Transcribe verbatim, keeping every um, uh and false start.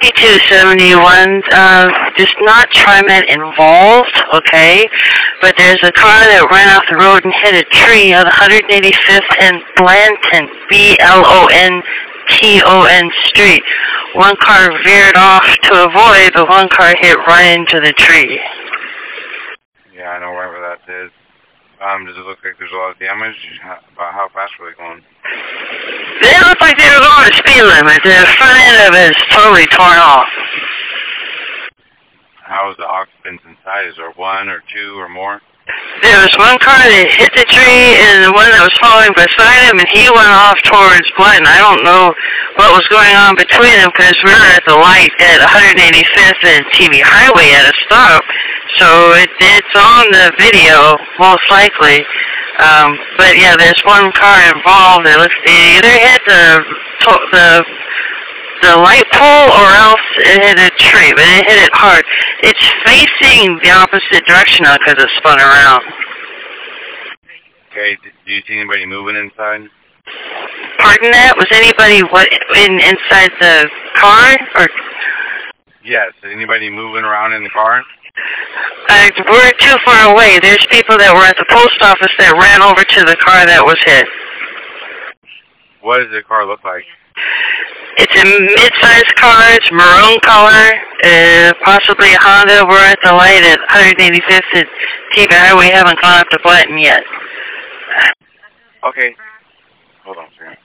fifty-two seventy-one, uh, just not TriMet involved, okay? But there's a car that ran off the road and hit a tree on one eighty-fifth and Blanton, B L O N T O N Street. One car veered off to avoid, but one car hit right into the tree. Yeah, I know right where that is. Um, does it look like there's a lot of damage? How, about how fast were they going? They looked like they were going the speed limit. The front end of it is totally torn off. How was the occupants inside? Is there one or two or more? There was one car that hit the tree and the one that was following beside him, and he went off towards Blanton. I don't know what was going on between them because we were at the light at one eighty-fifth and T V Highway at a stop. So it, it's on the video, most likely. Um, but yeah, there's one car involved. It looks it either hit the the the light pole or else it hit a tree, but it hit it hard. It's facing the opposite direction now because it spun around. Okay, do you see anybody moving inside? Pardon that? Was anybody what in inside the car or? Yes, anybody moving around in the car? Uh, we're too far away. There's people that were at the post office that ran over to the car that was hit. What does the car look like? It's a mid-sized car. It's maroon color, uh, possibly a Honda. We're at the light at one eighty-fifth at T V Highway. We haven't gone up to Blanton yet. Okay. Hold on a second.